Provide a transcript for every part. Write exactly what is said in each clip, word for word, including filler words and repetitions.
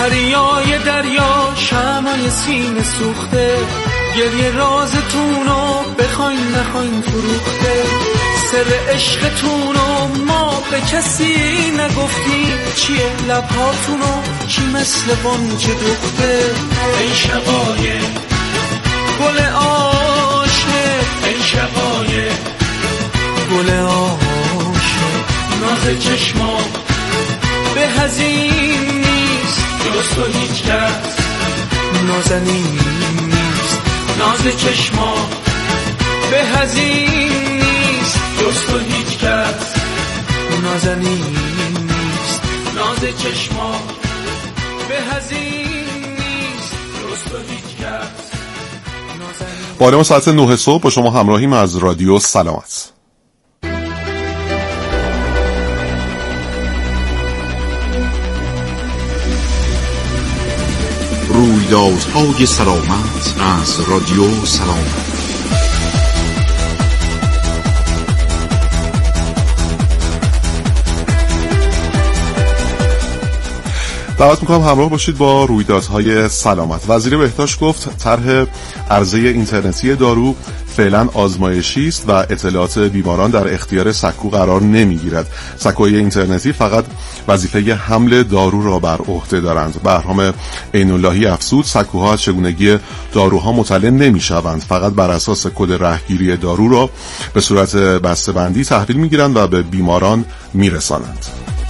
دریای دریا شمعای سینه سوخته، گریه رازتونو بخواین نخواین فروخته، سر عشقتونو ما به کسی نگفتیم، چیه لبهاتونو چی مثل بانچه دوخته. ای شبای گل عاشق، ای شبای گل عاشق، ناز چشما به هزین نیست، جز تو هیچ کس نازنین نیست، ناز چشما به هزین نیست، جز تو هیچ کس نازنین نیست، ناز چشما به هزین نیست، جز تو هیچ کس. با علم ساعت نه صبح با شما همراهیم از رادیو سلامت. رویدادهای سلامت از رادیو سلامت. دعوت میکنم همراه باشید با رویدادهای سلامت. وزیر بهداشت گفت طرح عرضه اینترنتی دارو فعلا آزمایشی است و اطلاعات بیماران در اختیار سکو قرار نمیگیرد. سکوهای اینترنتی فقط وظیفه حمل دارو را بر عهده دارند. بهرام عین‌اللهی افزود سکوها از چگونگی داروها مطلع نمیشوند، فقط بر اساس کد رهگیری دارو را به صورت بسته‌بندی تحویل میگیرند و به بیماران میرسانند.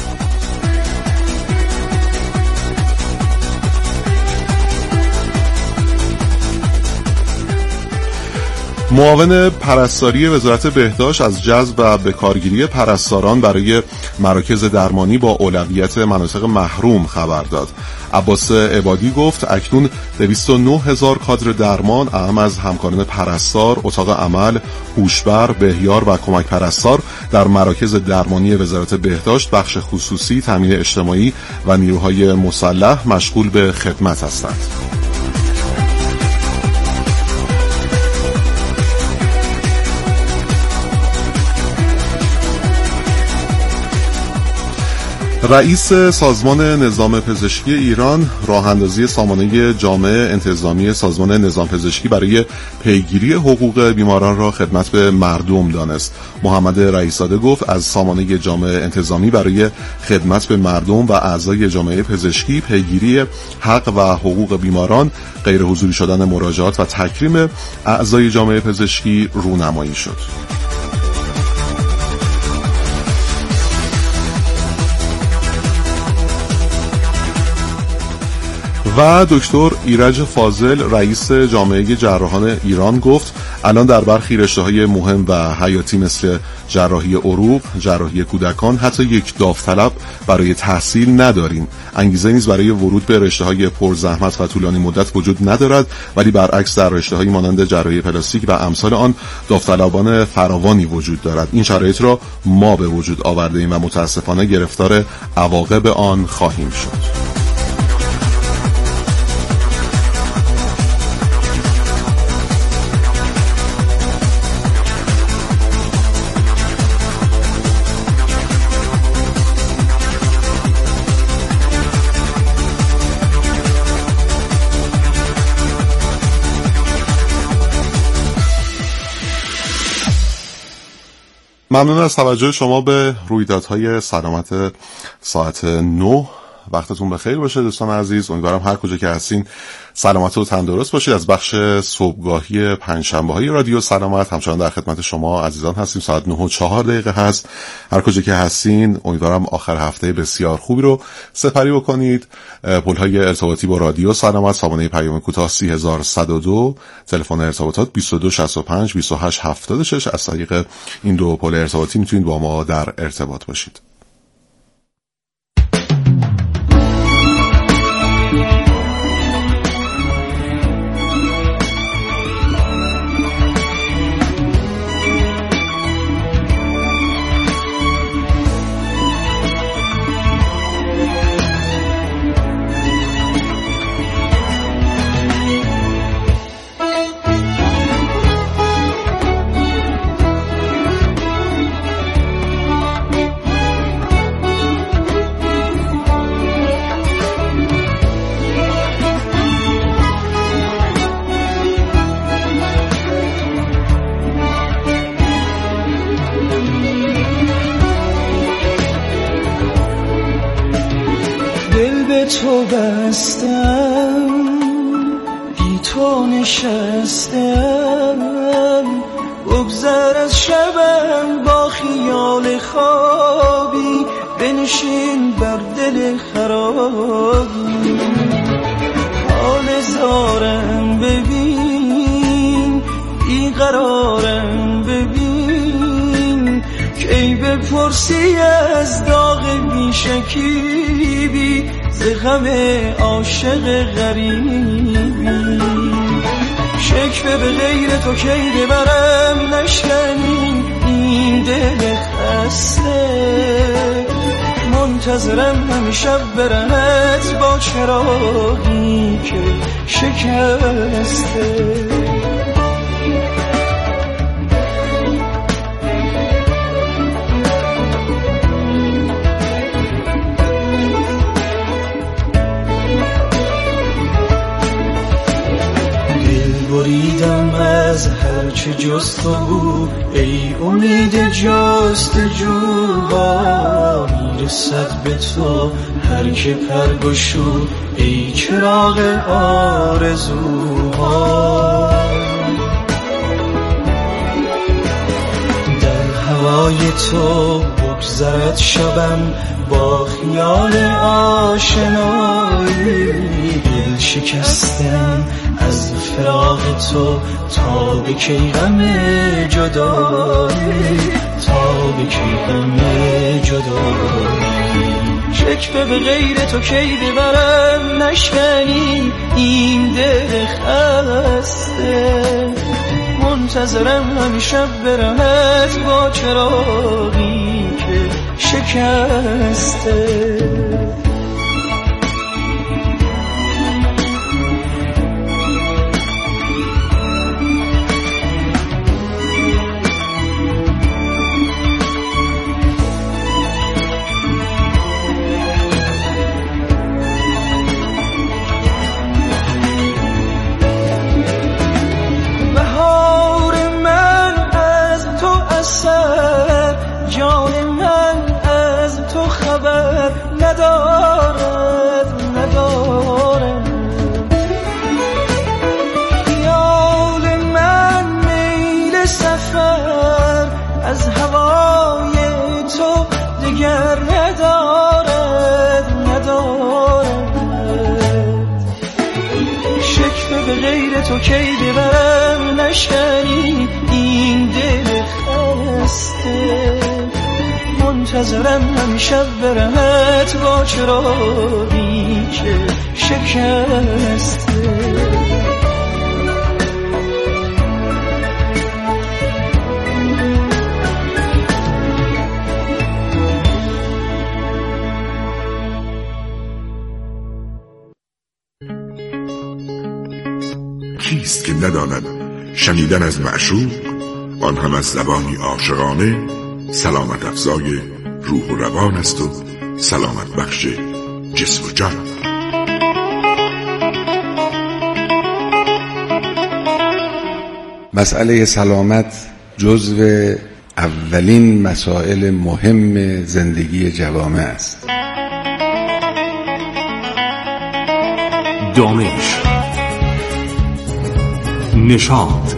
معاون پرستاری وزارت بهداشت از جذب و بکارگیری پرستاران برای مراکز درمانی با اولویت مناطق محروم خبر داد. عباس عبادی گفت اکنون دویست و نه هزار کادر درمان اهم از همکاران پرستار، اتاق عمل، هوشبر، بهیار و کمک پرستار در مراکز درمانی وزارت بهداشت، بخش خصوصی، تامین اجتماعی و نیروهای مسلح مشغول به خدمت هستند. رئیس سازمان نظام پزشکی ایران راه اندازی سامانه جامع انتظامی سازمان نظام پزشکی برای پیگیری حقوق بیماران را خدمت به مردم دانست. محمد رئیس‌زاده گفت از سامانه جامع انتظامی برای خدمت به مردم و اعضای جامعه پزشکی پیگیری حق و حقوق بیماران، غیر حضوری شدن مراجعات و تکریم اعضای جامعه پزشکی رونمایی شد. و دکتر ایرج فاضل رئیس جامعه جراحان ایران گفت الان در برخی رشته‌های مهم و حیاتی مثل جراحی عروق، جراحی کودکان حتی یک داوطلب برای تحصیل نداریم. انگیزه نیز برای ورود به رشته‌های پرزحمت و طولانی مدت وجود ندارد، ولی برعکس در رشته‌هایی مانند جراحی پلاستیک و امثال آن داوطلبان فراوانی وجود دارد. این شرایط را ما به وجود آورده‌ایم و متاسفانه گرفتار عواقب آن خواهیم شد. ممنون از توجه شما به رویدادهای سلامت ساعت نه. وقتتون بخیر باشه دوستان عزیز. امیدوارم هر کجا که هستین سلامت و تندرست باشید. از بخش صبحگاهی پنجشنبه‌های رادیو سلامت همچنان در خدمت شما عزیزان هستیم. ساعت نه و چهار دقیقه هست. هر کجا که هستین امیدوارم آخر هفته بسیار خوبی رو سپری بکنید. پل‌های ارتباطی با رادیو سلامت، سامانه پیام کوتاه سه هزار و صد و دو، تلفن ارتباطات بیست و دو شصت و پنج بیست و هشت هفتاد و شش. از طریق این دو پل ارتباطی میتونید با ما در ارتباط باشید. تو بستم، بی تو نشستم، بگذر از شبم با خیال خوابی، بنشین بر دل خرابی. حال زارم ببین، بیقرارم ببین، کی بپرسی از داغ بیشکیبی، ز غم عاشق غریبی. شکوه به غیر تو کی ببرم، نشکنی این دل خسته، منتظرم همیشه برمت با چراغی که شکسته. بریدم از هرچه جز تو بود، ای امید جستجوها، میرسد به تو هر که پر گشود، ای چراغ آرزوها. در هوای تو بگذرد شبم با خیال آشنایی، دل شکستم از فراق تو تا به کی غم جدایی، تا به کی غم جدایی. شکوه به غیر تو کی ببرم، نشکنی این دل خسته، منتظرم همیشه برمت با چراغی که شکسته. ندارد ندارد خیال من میل سفر، از هوای تو دیگر ندارد ندارد. شکوه به غیر تو کی ببرم، نشکنی این دل خسته، منتظرم همیشه برمت با چراغی که شکسته. کیست که نداند شنیدن از معشوق، آن هم از زبانی عاشقانه، سلامت افزای روح و روان است و سلامت بخش جسم و جان. مسئله سلامت جزو اولین مسائل مهم زندگی جوامع است. دانش، نشاط،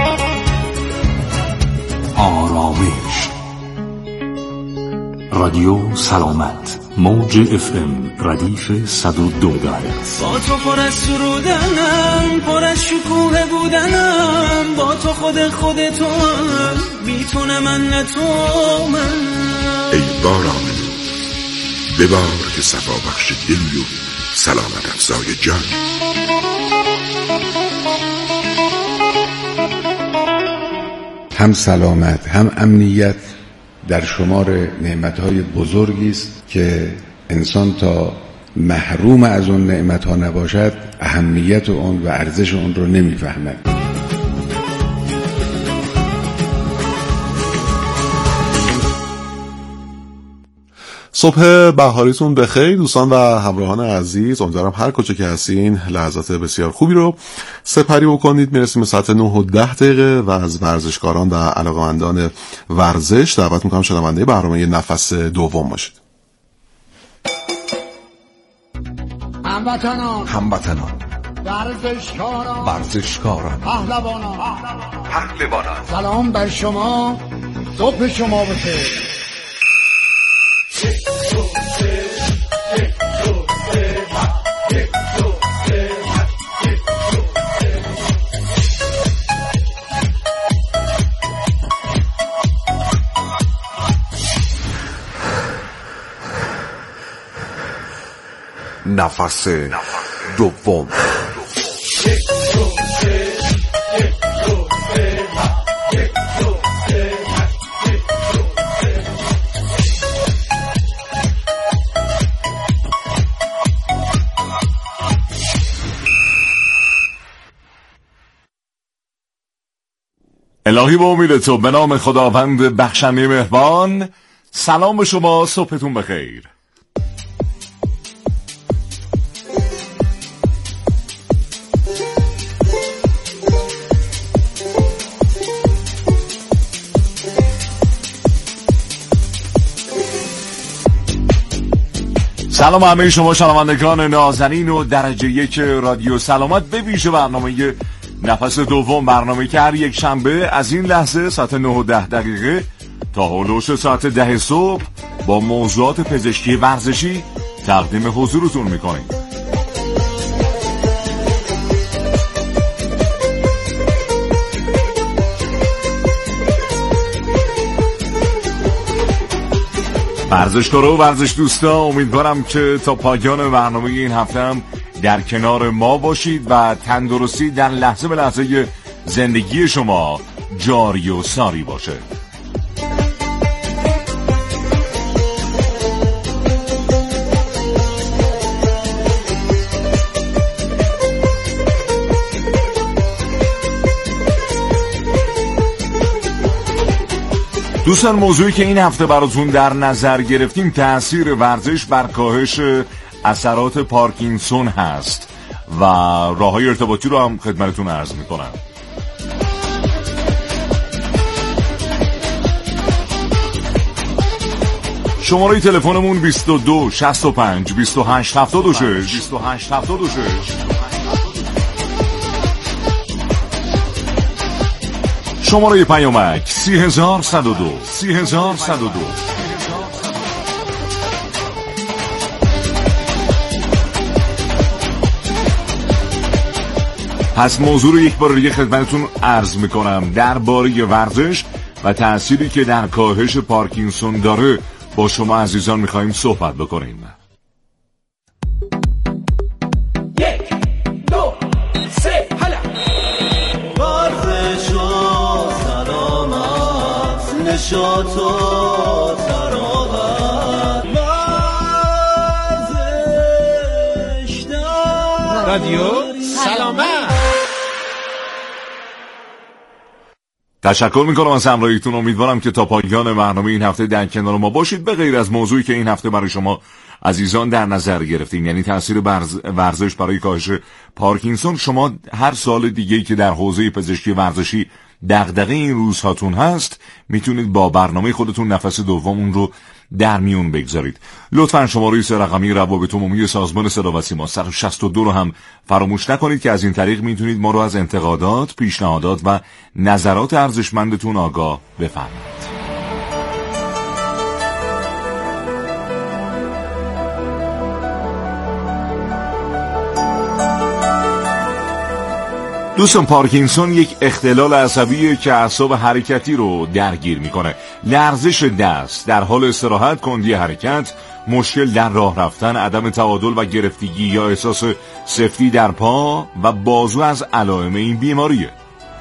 آرامش. رادیو سلامت، موج اف ام ردیف صد و دو هرتز. با تو پر از سرودنم، پر از شکوه بودنم، با تو خود خودتم، بی تو نه من نه تو من. ای باران ببار که صفا بخش دل و سلامت افزای جان. هم سلامت هم امنیت در شمار نعمتهای بزرگی است که انسان تا محروم از اون نعمتها نباشد اهمیت اون و ارزش اون رو نمیفهمد. صبح بهاریتون بخیر دوستان و همراهان عزیز. امیدوارم هر کجا که هستین لحظات بسیار خوبی رو سپری بکنید. میرسیم به ساعت نه و ده دقیقه و از ورزشکاران و علاقه‌مندان ورزش دعوت میکنم شنونده برنامه نفس دوم باشید. هموطنان هموطنان ورزشکاران ورزشکاران پهلوانان پهلوانان سلام بر شما، صبح شما بخیر. نفس دوم. الهی به امید تو، به نام خداوند بخشنده مهربان. سلام به شما، صبحتون بخیر. سلام همه شما شنوندگان نازنین و درجه یک رادیو سلامت، به ویژه برنامه نفس دوم، برنامه که هر یک شنبه از این لحظه ساعت نه و ده دقیقه تا هولوش ساعت ده صبح با موضوعات پزشکی ورزشی تقدیم حضورتون میکنیم. ورزشکارا و ورزش دوستا، امیدوارم که تا پایان برنامه این هفته هم در کنار ما باشید و تندرستی در لحظه به لحظه زندگی شما جاری و ساری باشه. دوستان، موضوعی که این هفته براتون در نظر گرفتیم تأثیر ورزش بر کاهش اثرات پارکینسون هست و راههای ارتباطی رو هم خدمتتون عرض میکنم. شماره تلفنمون بیست و دو شصت و پنج بیست و هشت هفتاد و شش بیست و هشت هفتاد و شش. شماره پیامک سی هزار صد و دو سی هزار صد و دو. پس موضوع رو یک بار دیگه خدمتتون عرض میکنم. درباره ورزش و تأثیری که در کاهش پارکینسون داره با شما عزیزان میخواییم صحبت بکنیم. یک دو سه هلا. ورزش و سلامت، نشاط و تراوت، ورزش در رادیو سلامت. تشکر میکنم از همراهیتون. امیدوارم که تا پایان برنامه این هفته در کنار ما باشید. به غیر از موضوعی که این هفته برای شما عزیزان در نظر گرفتیم، یعنی تاثیر ورزش برای کاهش پارکینسون، شما هر سال دیگه‌ای که در حوزه پزشکی ورزشی دغدغه این روزهاتون هست میتونید با برنامه خودتون نفس دوم رو در میون بگذارید. لطفاً شماره سه رقمی روابط عمومی سازمان صدا و سیما صد و شصت و دو رو هم فراموش نکنید که از این طریق میتونید ما رو از انتقادات، پیشنهادات و نظرات ارزشمندتون آگاه بفرمایید. دوستان، پارکینسون یک اختلال عصبیه که اعصاب حرکتی رو درگیر میکنه. لرزش دست در حال استراحت، کندی حرکت، مشکل در راه رفتن، عدم تعادل و گرفتگی یا احساس سفتی در پا و بازو از علائم این بیماریه.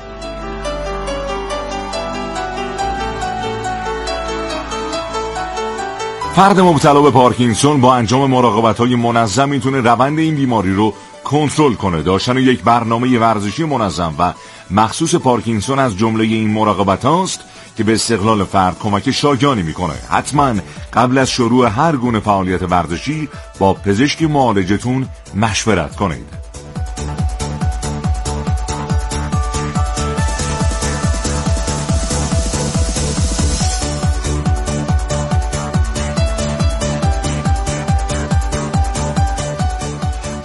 فرد مبتلا به پارکینسون با انجام مراقبت‌های منظم میتونه روند این بیماری رو کنترل کنه. داشتن یک برنامه ورزشی منظم و مخصوص پارکینسون از جمله این مراقبت هاست که به استقلال فرد کمک شایانی میکنه. حتما قبل از شروع هر گونه فعالیت ورزشی با پزشک معالجتون مشورت کنید.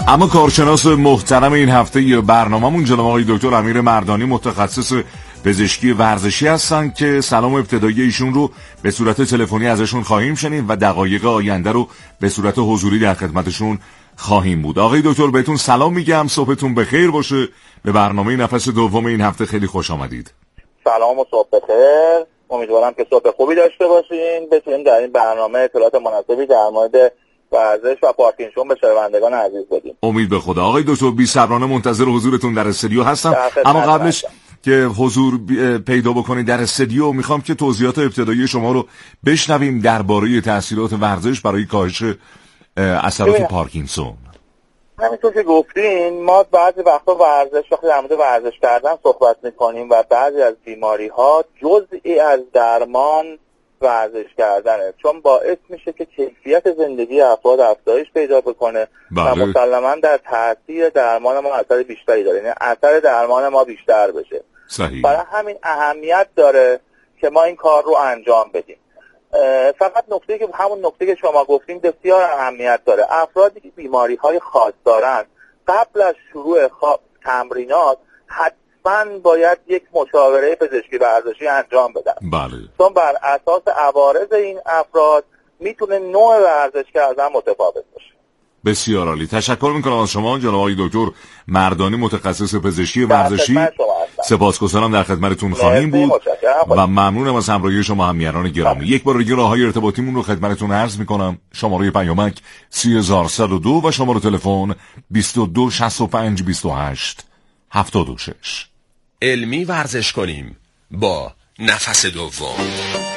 اما کارشناس محترم این هفته برنامه‌مون جناب آقای دکتر امیر مردانی، متخصص پزشکی ورزشی هستن که سلام ابتدایی ایشون رو به صورت تلفنی ازشون خواهیم شنید و دقایق آینده رو به صورت حضوری در خدمتشون خواهیم بود. آقای دکتر بهتون سلام میگم، صبحتون بخیر باشه. به برنامه نفس دوم این هفته خیلی خوش آمدید. سلام و صبح بخیر. امیدوارم که صبح خوبی داشته باشین، بتونیم در این برنامه اطلاعات مناسبی در مورد ورزش و پارکینسون به شنوندگان عزیز بدیم. امید به خدا. آقای دکتر بی‌صبرانه منتظر حضورتون در استودیو هستم، اما قبلش که حضور پیدا بکنید در استودیو میخوام که توضیحات ابتدایی شما رو بشنویم درباره تاثیرات ورزش برای کاهش اثرات پارکینسون. همینطور که گفتین ما بعضی وقتا ورزش وقتی در مورد ورزش کردن صحبت میکنیم و بعضی از بیماری ها جزئی از درمان ورزش کردنه، چون باعث میشه که کیفیت زندگی افراد افزایش پیدا بکنه بله. و مسلماً در تاثیر درمان ما اثر بیشتری داره، یعنی اثر درمان ما بیشتر بشه. صحیح. برای همین اهمیت داره که ما این کار رو انجام بدیم. فقط نکته که همون نکته که شما گفتیم بسیار اهمیت داره. افرادی که بیماری های خاص دارن قبل از شروع خوا... تمرینات حتما باید یک مشاوره پزشکی ورزشی انجام بدن. بله. چون بر اساس عوارض این افراد میتونه نوع ورزش کردن متفاوت باشه. بسیار عالی. تشکر میکنم از شما جناب آقای دکتر مردانی، متخصص پزشکی ورزشی. سپاسگزارم، در خدمتتون خواهیم بود و ممنونم از همراهی شما همیهنان گرامی. یک بار دیگه راههای ارتباطیمون رو خدمتتون عرض میکنم. شماره پیامک سه هزار صد و دو و شماره تلفن بیست و دو شصت و پنج بیست و هشت هفتاد و شش. علمی ورزش کنیم با نفس دوم.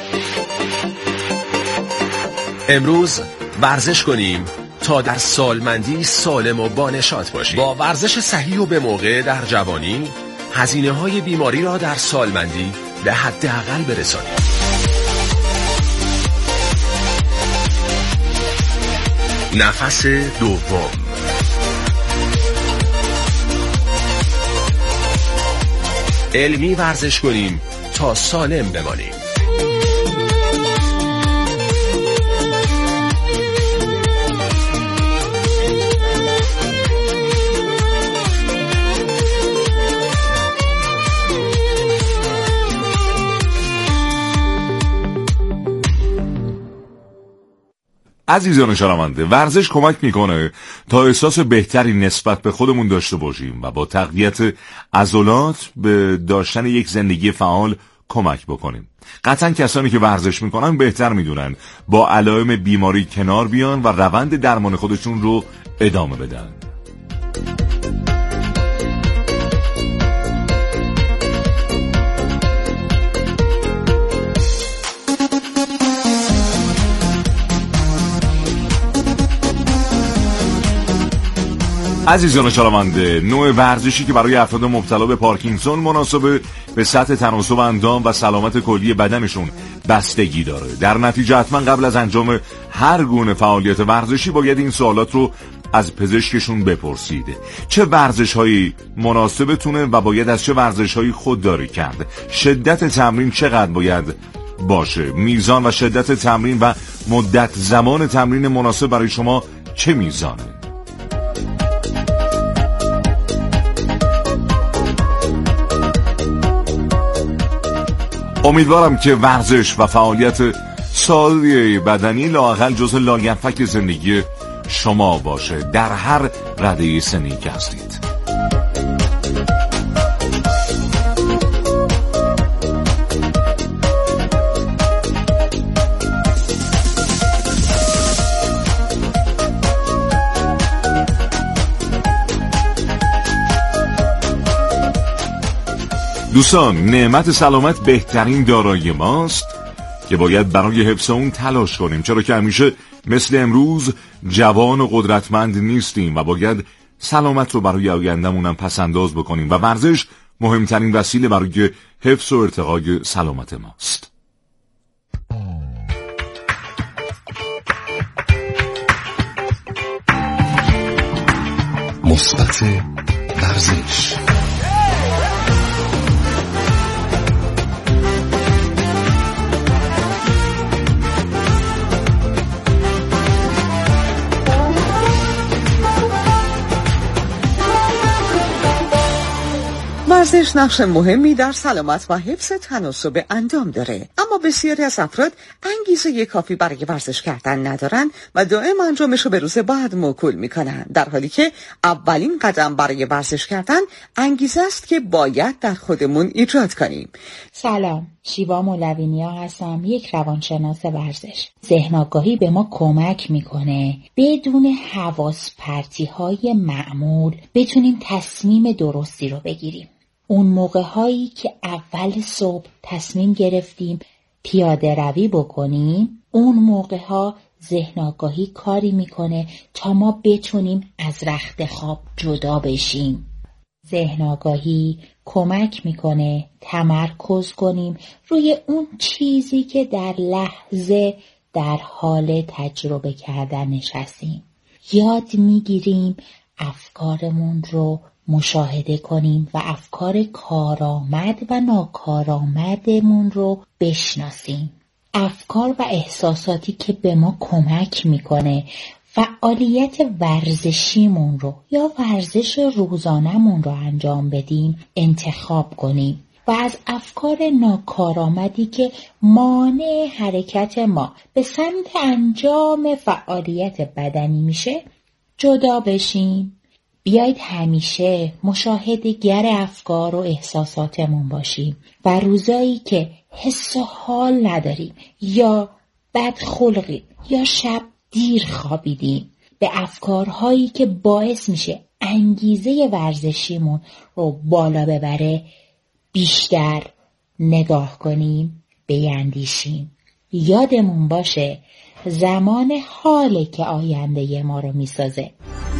امروز ورزش کنیم تا در سالمندی سالم و بانشاط باشیم. با ورزش صحیح و به موقع در جوانی هزینه های بیماری را در سالمندی به حداقل برسانیم. نفس دوم. علمی ورزش کنیم تا سالم بمانیم. عزیزان شنونده، ورزش کمک میکنه تا احساس بهتری نسبت به خودمون داشته باشیم و با تقویت عضلات به داشتن یک زندگی فعال کمک بکنیم. قطعا کسانی که ورزش میکنن بهتر میدونن با علائم بیماری کنار بیان و روند درمان خودشون رو ادامه بدن. عزیزان شنونده، نوع ورزشی که برای افراد مبتلا به پارکینسون مناسب به سطح تناسب اندام و سلامت کلی بدنشون بستگی داره. در نتیجه حتما قبل از انجام هر گونه فعالیت ورزشی باید این سوالات رو از پزشکشون بپرسید. چه ورزش‌هایی مناسبتونه و باید از چه ورزش‌هایی خودداری کرد؟ شدت تمرین چقدر باید باشه؟ میزان و شدت تمرین و مدت زمان تمرین مناسب برای شما چه میزانه؟ امیدوارم که ورزش و فعالیت سالمی بدنی لااقل جزء لاینفک زندگی شما باشه در هر رده سنی که هستید. دوستان، نعمت سلامت بهترین دارایی ماست که باید برای حفظ اون تلاش کنیم، چرا که همیشه مثل امروز جوان و قدرتمند نیستیم و باید سلامت رو برای آینده‌مونم پس انداز بکنیم و ورزش مهمترین وسیله برای حفظ و ارتقای سلامت ماست. مثبت ورزش. ورزش نقش مهمی در سلامت و حفظ تناسب اندام داره، اما بسیاری از افراد انگیزه کافی برای ورزش کردن ندارن و دائم انجامش رو به روز بعد موکول میکنن، در حالی که اولین قدم برای ورزش کردن انگیزه است که باید در خودمون ایجاد کنیم. سلام، شیوا مولوینیا هستم، یک روانشناس ورزش. ذهن آگاهی به ما کمک میکنه بدون حواس پرتی های معمول بتونیم تصمیم درستی رو بگیریم. اون موقع هایی که اول صبح تصمیم گرفتیم پیاده روی بکنیم، اون موقع ها ذهن آگاهی کاری میکنه تا ما بتونیم از رخت خواب جدا بشیم. ذهن آگاهی کمک میکنه تمرکز کنیم روی اون چیزی که در لحظه در حال تجربه کردن نشستیم. یاد میگیریم افکارمون رو مشاهده کنیم و افکار کارآمد و ناکارآمدمون رو بشناسیم. افکار و احساساتی که به ما کمک میکنه فعالیت ورزشیمون رو یا ورزش روزانمون رو انجام بدیم انتخاب کنیم و از افکار ناکارآمدی که مانع حرکت ما به سمت انجام فعالیت بدنی میشه جدا بشیم. بیایید همیشه مشاهده‌گر افکار و احساساتمون باشیم و روزایی که حس و حال نداریم یا بدخلقیم یا شب دیر خوابیدیم به افکارهایی که باعث میشه انگیزه ورزشیمون رو بالا ببره بیشتر نگاه کنیم، بیندیشیم. یادمون باشه زمان حاله که آینده ما رو میسازه.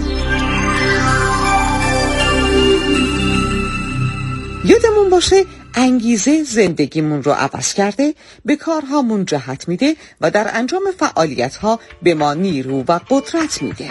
یادمون باشه انگیزه زندگیمون رو عوض کرده، به کارهامون جهت میده و در انجام فعالیت‌ها به ما نیرو و قدرت میده.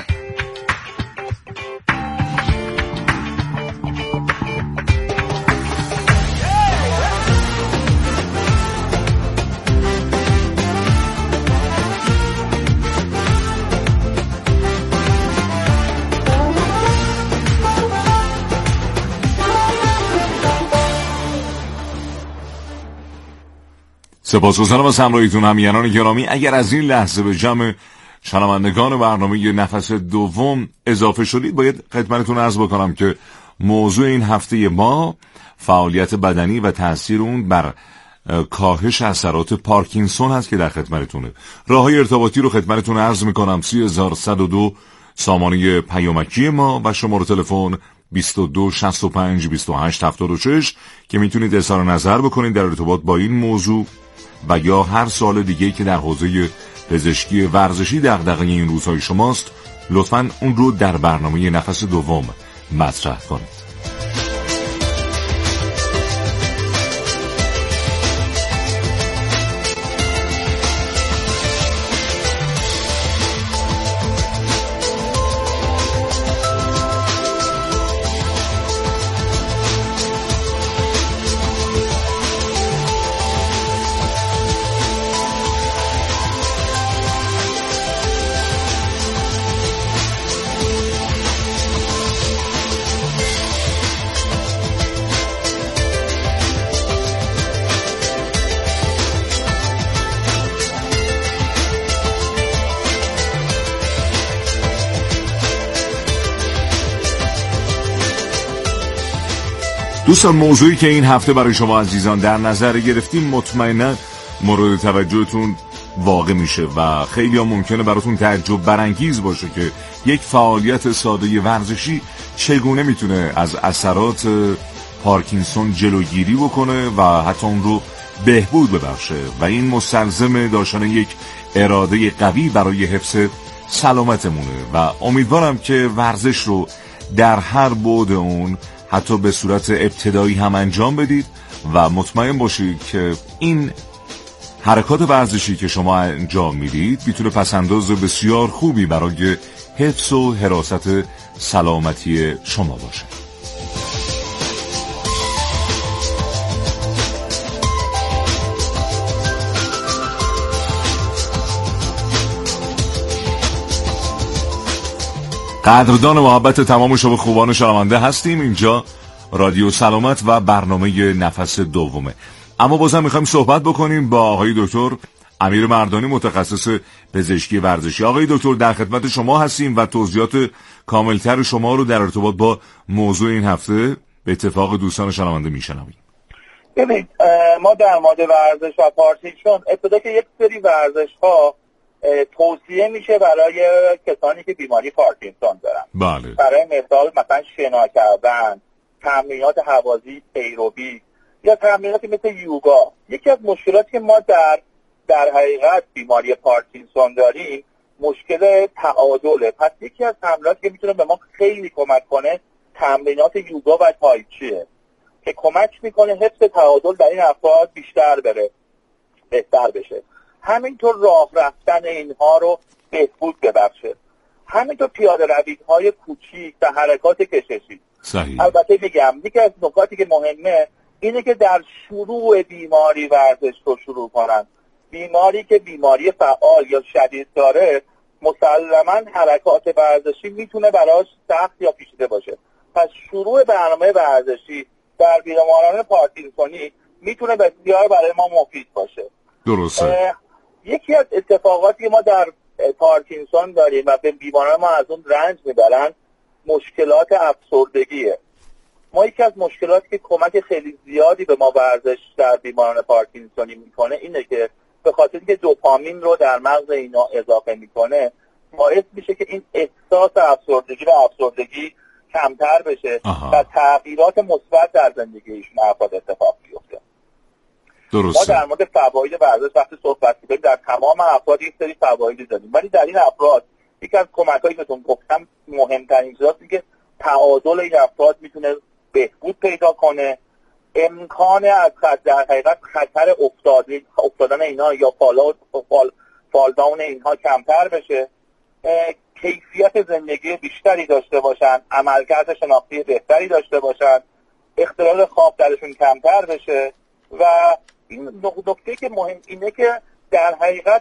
سپاسگزارم از همراهیتون همیهنان گرامی. اگر از این لحظه به جمع شنوندگان برنامه نفس دوم اضافه شدید، باید خدمتتون عرض بکنم که موضوع این هفته ما فعالیت بدنی و تأثیر اون بر کاهش اثرات پارکینسون هست که در خدمتتونه. راههای ارتباطی رو خدمتتون عرض میکنم: سه هزار و صد و دو سامانه پیامکی ما و شماره تلفن بیست و دو شصت و پنج بیست و هشت هفتاد و شش که میتونید اظهار نظر بکنید در ارتباط با این موضوع و یا هر سوال دیگه‌ای که در حوزه پزشکی ورزشی دغدغه این روزهای شماست، لطفاً اون رو در برنامه نفس دوم مطرح کنید. دوستان، موضوعی که این هفته برای شما عزیزان در نظر گرفتیم مطمئنا مورد توجهتون واقع میشه و خیلی ها ممکنه براتون تعجب برانگیز باشه که یک فعالیت ساده ورزشی چگونه میتونه از اثرات پارکینسون جلوگیری بکنه و حتی اون رو بهبود ببخشه و این مستلزم داشتن یک اراده قوی برای حفظ سلامتمونه و امیدوارم که ورزش رو در هر بعد اون حتی به صورت ابتدایی هم انجام بدید و مطمئن باشید که این حرکات ورزشی که شما انجام میدید میتونه پسنداز بسیار خوبی برای حفظ و حراست سلامتی شما باشه. قدردان محبت تمام شما خوبان شنونده هستیم. اینجا رادیو سلامت و برنامه نفس دومه. اما بازم میخوایم صحبت بکنیم با آقای دکتر امیر مردانی، متخصص پزشکی ورزشی. آقای دکتر در خدمت شما هستیم و توضیحات کاملتر شما رو در ارتباط با موضوع این هفته به اتفاق دوستان شنونده میشنویم. ببینید ما در مورد ورزش و پارکینسون ابتدا که یک سری ورزش ها توصیه میشه برای کسانی که بیماری پارکینسون دارن. بله. برای مثال مثلا شنا کردن، تمرینات هوازی، ایروبیک یا تمریناتی مثل یوگا. یکی از مشکلاتی که ما در در حقیقت بیماری پارکینسون داریم مشکل تعادله. پس یکی از تمریناتی که میتونه به ما خیلی کمک کنه تمرینات یوگا و تایچیه که کمک میکنه حفظ تعادل در این افراد بیشتر بره، بهتر بشه. همینطور راه رفتن اینها رو بهبود ببخشه. همینطور پیاده روی‌های کوچیک و حرکات کششی. صحیح. البته میگم یکی از نکاتی که مهمه اینه که در شروع بیماری ورزش رو شروع کنن. بیماری که بیماری فعال یا شدید داره مسلماً حرکات ورزشی میتونه براش سخت یا پیچیده باشه. پس شروع برنامه ورزشی در بیماران پارکینسونی میتونه بسیار برای ما مفید باشه. درسته. یکی از اتفاقاتی که ما در پارکینسون داریم و به بیماران ما از اون رنج میبرن مشکلات افسردگیه. ما یکی از مشکلاتی که کمک خیلی زیادی به ما ورزش در بیماران پارکینسونی میکنه اینه که به خاطر اینکه دوپامین رو در مغز اینا اضافه میکنه باعث میشه که این احساس افسردگی و افسردگی کمتر بشه. آها. و تغییرات مثبت در زندگی ایشون افراد اتفاق بیفته. درسته. ما در مورد فواید ورزش وقتی صحبت می‌کنیم در تمام افراد یک سری فوایدی داریم، ولی در این افراد یکی از کمک‌هایی که بهتون گفتم مهمترین چیزاست که تعادل این افراد میتونه بهبود پیدا کنه، امکان از در حقیقت خطر افتادن افتادن اینها یا فال فال فال داون اینها کمتر بشه، کیفیت زندگی بیشتری داشته باشن، عملکرد شناختی بهتری داشته باشن، اختلال خواب درشون کمتر بشه. و این نکته که مهم اینه که در حقیقت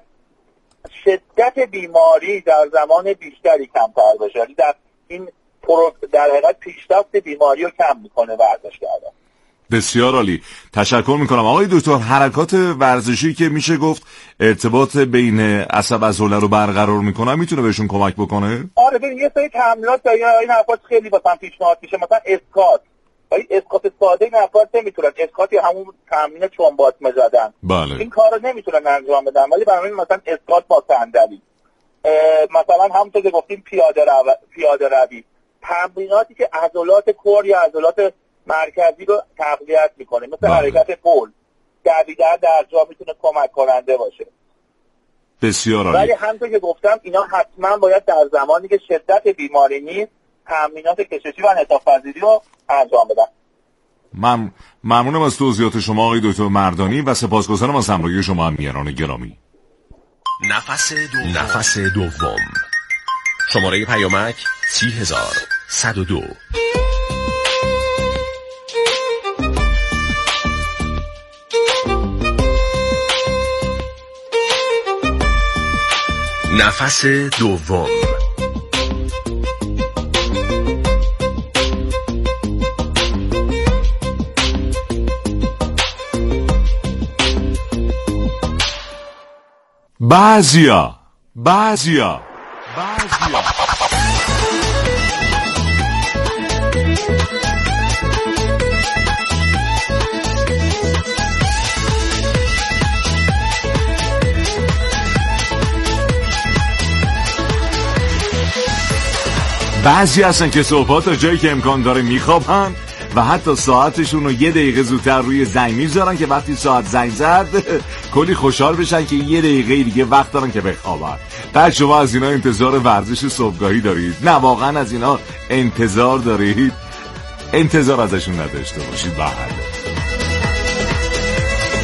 شدت بیماری در زمان بیشتری کمتر بشه. یعنی در این در حقیقت پیشرفت بیماری رو کم میکنه ورزش کردن. بسیار عالی، تشکر میکنم آقای دکتر. حرکات ورزشی که میشه گفت ارتباط بین عصب عضله رو برقرار میکنه میتونه بهشون کمک بکنه؟ آره ببین یه سری تمرینات داریم این افراد خیلی واسه پیشنهاد میشه، مثلا اسکات. ولی اسکات ساده این افراد نمیتونن. اسکات همون تمرین چنباتمه زدن. بله. این کارو نمیتونن انجام بدن، ولی برای مثلا اسکات با صندلی، مثلا همونطور که گفتیم پیاده رو پیاده روی، تمریناتی که عضلات کور یا عضلات مرکزی رو تقویت میکنه مثل حرکت پل، دویدن در جا میتونه کمک کننده باشه. بسیار عالی. ولی همونطور که گفتم اینا حتما باید در زمانی که شدت بیماری نیست تمرینات کششی و انعطاف پذیری رو انجام بدن. من ممنونم از توضیحات شما آقای دکتر مردانی و سپاسگزارم از همراهی شما امیران گرامی. نفس دوم. نفس دوم. شماره پیامک سی هزار صد و دو. نفس دوم. بعضیا بعضیا بعضیا بعضی هستن که صبحا تا جایی که امکان داره میخوابن و حتی ساعتشون رو یه دقیقه زودتر روی زنگ میذارن که وقتی ساعت زنگ زد کلی خوشحال بشن که یه دقیقه دیگه وقت دارن که بخوابن. بعد شما از اینا انتظار ورزش صبحگاهی دارید؟ نه واقعا از اینا انتظار دارید؟ انتظار ازشون نداشته باشید. بله